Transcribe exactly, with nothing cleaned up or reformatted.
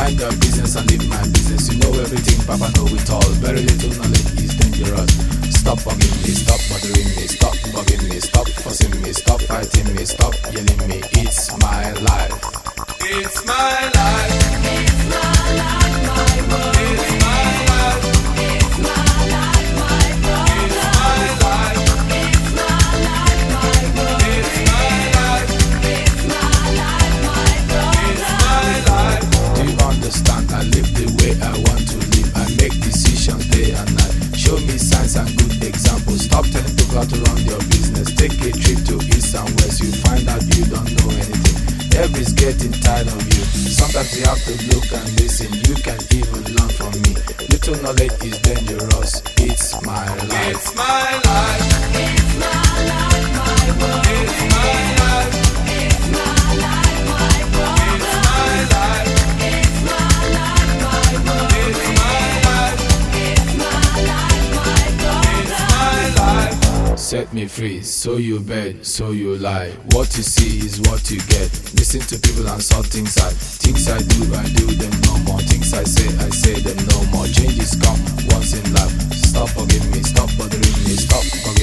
Mind your business and leave my business. You know everything, Papa know it all. Very little knowledge is dangerous. Stop bugging me, stop bothering me, stop bugging me, stop fussing me, stop fighting me, stop yelling me. It's my life. It's my life. It's my life, my world. It's my life. It's my life, my world. It's my life. It's my life, my world. It's my life. It's my life, my world. It's my life. Do you understand? I live the way I want to live. I make decisions day and night. Show me signs and good examples. Stop telling people how to run your business. Take a trip to east and west. You find out you don't know anything. Everybody's getting tired of you. Sometimes you have to look and listen. You can even learn from me. Little knowledge is dangerous. It's my life. It's my life. It's my life, my world. It's my life. It's my life, my world. It's my life. It's my life, my world. It's my life. It's my life, my world. It's my life. Set me free, so you beg, so you lie. What you see is what you get. Listen to people and saw things I Things I do, I do them no more. Things I say, I say them no more. Changes come once in life. Stop forgiving me, stop bothering me, stop forgiving me.